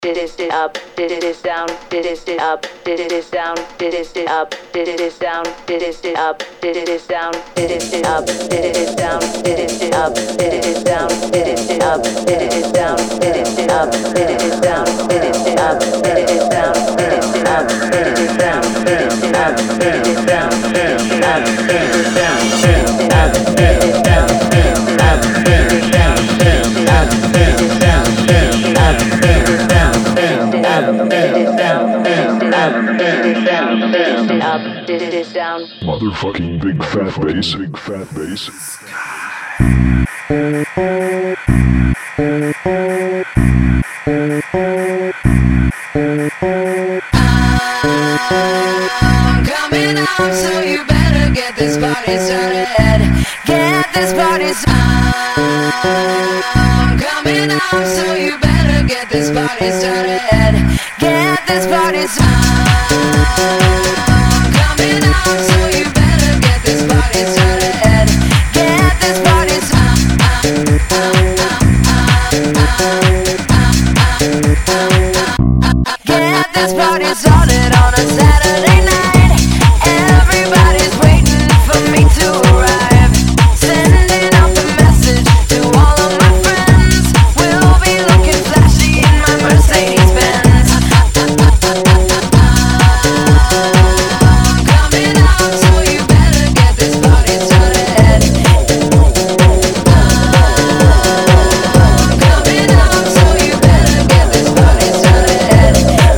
did it up, did it down, did it up, did it down, did it up, did it down, did it up, did it down, did it up, did it down, did it up, did it down, did it up, did it down, did it up, did it down, did it up, did it down, did it up, did it down, did it up, did it down, did it up, did it down, did it up, did it down, did it up, did it down, did it up, did it down, did it up, did it down. Motherfucking big fat bass, big fat bass. I'm coming home, so you better get this party started. Get this party started. I'm coming home, so you better get this party started. Get this party started. I'm coming home, so you better get this party started. Get this party started. Get this party started on a Saturday night. Everybody's waiting for me to arrive. Sending out the message to all of my friends. We'll be looking flashy in my Mercedes Benz. Coming out, so you better get this party started. Coming out, so you better get this party started.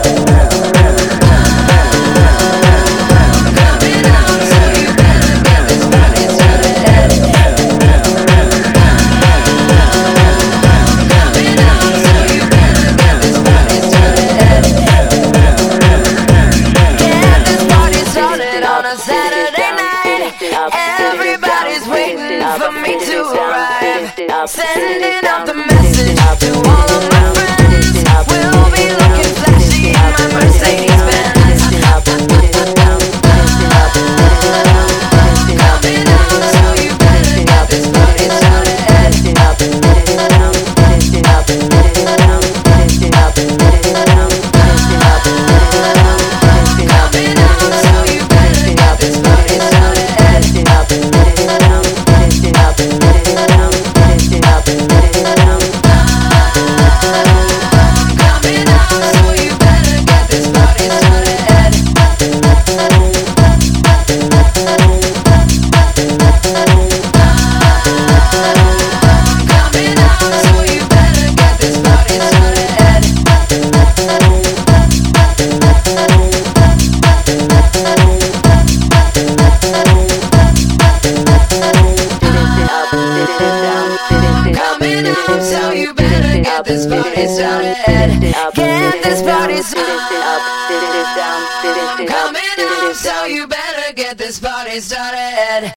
Coming out, so you better get this party started. Coming out, so you better get this party started. Get this party started on a Saturday night. Everybody's waiting for me to arrive. Sending out the message to all of my friends. We'll be looking flashy in my Mercedes Benz. Coming out, so you better get this party started. Coming out, so you better get this party started. Coming out, so you better get this party started. Coming out, so you better get this party started. Coming out, so you better get this party started. Get this party started. Coming out, so you better get this party started.